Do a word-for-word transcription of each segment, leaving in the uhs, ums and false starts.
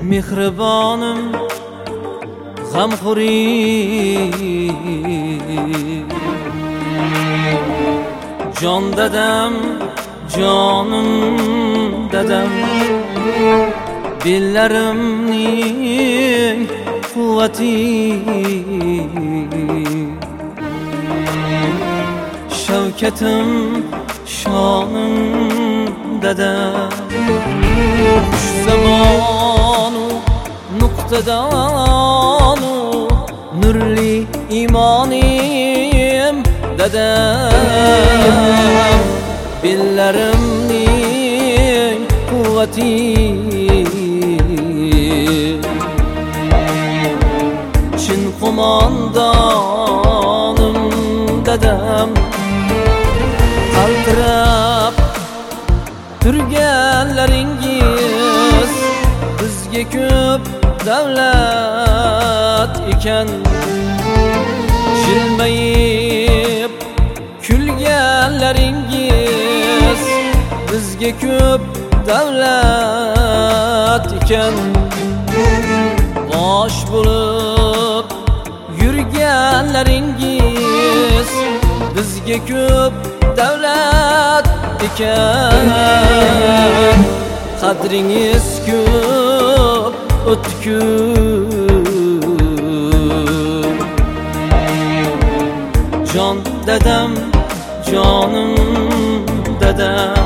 mehribonim g'amxo'ri jon dadam jonim dadam bellarimning quvvati shavkatim shonim dadam shu zamonu nuqtadonu nurli imonim dadam bellarimning quvvati chin qo'mondonim dadam qaltirab turganlaringiz bizga ko'p davlat ekan jilmayib kulganlaringiz bizga ko'p davlat ekan bosh bo'lib yurganlaringiz bizga ko'p davlat ekan qadringiz ko'p o'tkir jon dadam jonim dadam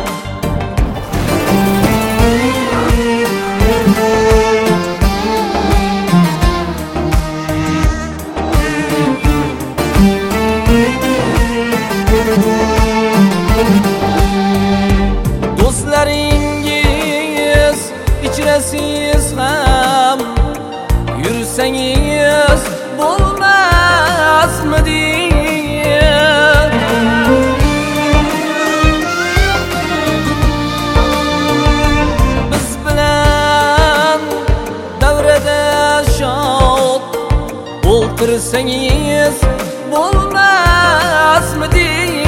do'stlaringiz ichirasiz ham yursangiz bo'lmasmidi biz bilan davrada shod o'ltirsangiz bo'lmasmidi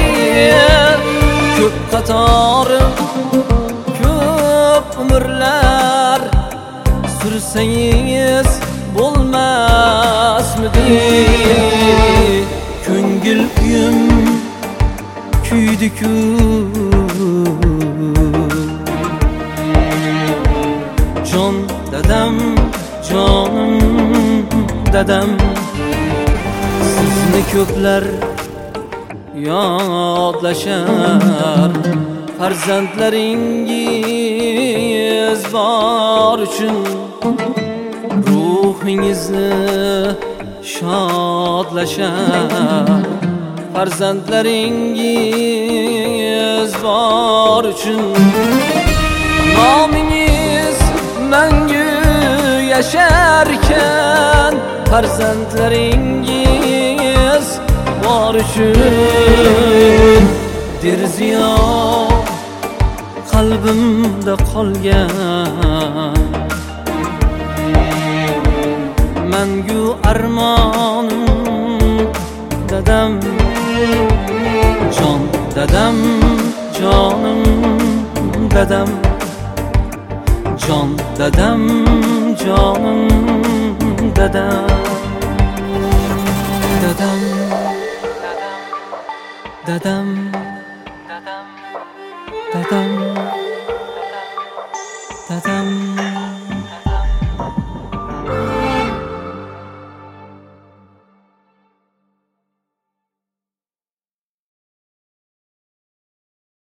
ko'p qatorim ko'p umrlar sursangiz bo'lmasmidi ko'ngil uyim kuydi-ku jon dadam jonim dadam sizni ko'plar yodlashar farzandlaringiz bor uchun ruhingizni shodlashar farzandlaringiz bor uchun nomingiz mangu yasharkan farzandlaringiz bor uchun derziyo qalbimda qolgan mangu armonim dadam jon dadam jonim dadam jon dadam jonim dadam dadam dadam dadam dadam